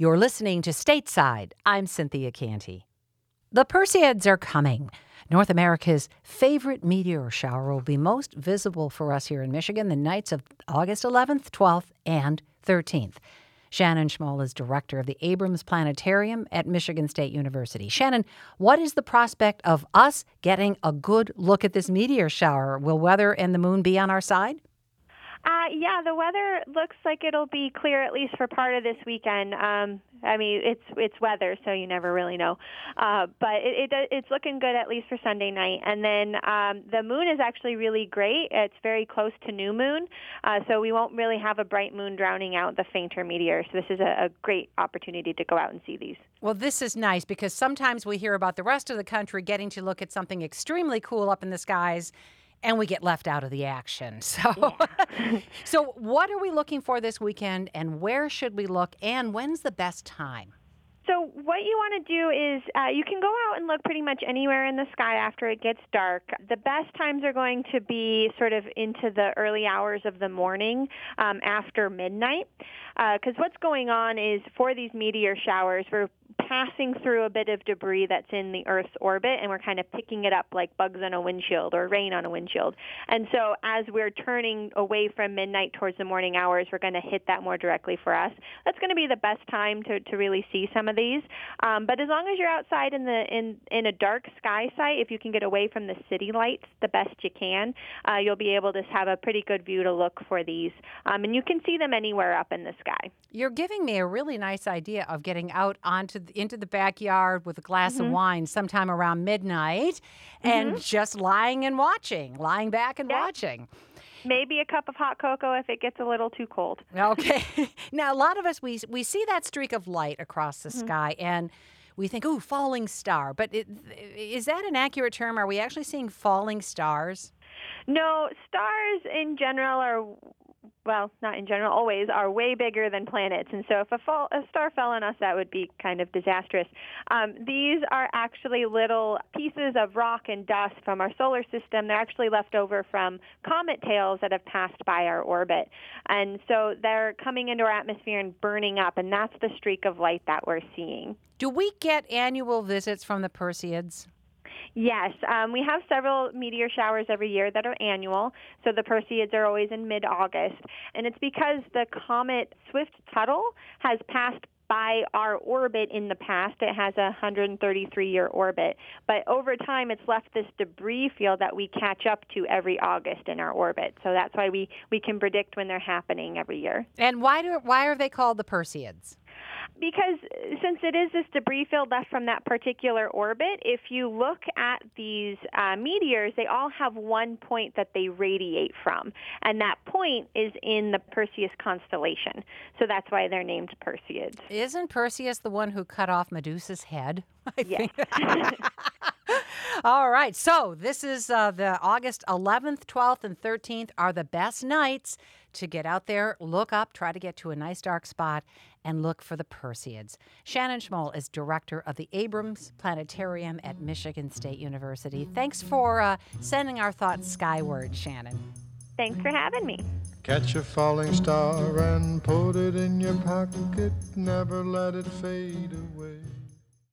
You're listening to Stateside. I'm Cynthia Canty. The Perseids are coming. North America's favorite meteor shower will be most visible for us here in Michigan the nights of August 11th, 12th, and 13th. Shannon Schmoll is director of the Abrams Planetarium at Michigan State University. Shannon, what is the prospect of us getting a good look at this meteor shower? Will weather and the moon be on our side? Yeah, the weather looks like it'll be clear at least for part of this weekend. It's weather, so you never really know. But it's looking good at least for Sunday night. And then the moon is actually really great. It's very close to new moon, so we won't really have a bright moon drowning out the fainter meteors. So this is a great opportunity to go out and see these. Well, this is nice because sometimes we hear about the rest of the country getting to look at something extremely cool up in the skies, and we get left out of the action. So, So what are we looking for this weekend, and where should we look, and when's the best time? So what you want to do is you can go out and look pretty much anywhere in the sky after it gets dark. The best times are going to be sort of into the early hours of the morning after midnight, because what's going on is for these meteor showers, we're passing through a bit of debris that's in the Earth's orbit, and we're kind of picking it up like bugs on a windshield or rain on a windshield. And so as we're turning away from midnight towards the morning hours, we're going to hit that more directly for us. That's going to be the best time to really see some of these. But as long as you're outside in a dark sky site, if you can get away from the city lights the best you can, you'll be able to have a pretty good view to look for these. And you can see them anywhere up in the sky. You're giving me a really nice idea of getting out into the backyard with a glass of wine sometime around midnight and just lying back and watching. Maybe a cup of hot cocoa if it gets a little too cold. Okay. Now, a lot of us, we see that streak of light across the sky and we think, ooh, falling star. But is that an accurate term? Are we actually seeing falling stars? No, stars in general are, well, not in general, always are way bigger than planets. And so if a star fell on us, that would be kind of disastrous. These are actually little pieces of rock and dust from our solar system. They're actually left over from comet tails that have passed by our orbit. And so they're coming into our atmosphere and burning up, and that's the streak of light that we're seeing. Do we get annual visits from the Perseids? Yes, we have several meteor showers every year that are annual, so the Perseids are always in mid-August, and it's because the comet Swift-Tuttle has passed by our orbit in the past. It has a 133-year orbit, but over time it's left this debris field that we catch up to every August in our orbit, so that's why we can predict when they're happening every year. And why are they called the Perseids? Because since it is this debris field left from that particular orbit, if you look at these meteors, they all have one point that they radiate from, and that point is in the Perseus constellation. So that's why they're named Perseids. Isn't Perseus the one who cut off Medusa's head? Yes. All right. So this is the August 11th, 12th, and 13th are the best nights to get out there, look up, try to get to a nice dark spot, and look for the Perseids. Shannon Schmoll is director of the Abrams Planetarium at Michigan State University. Thanks for sending our thoughts skyward, Shannon. Thanks for having me. Catch a falling star and put it in your pocket. Never let it fade away.